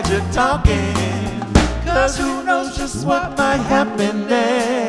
glad you're talking, 'cause who knows just what might happen next.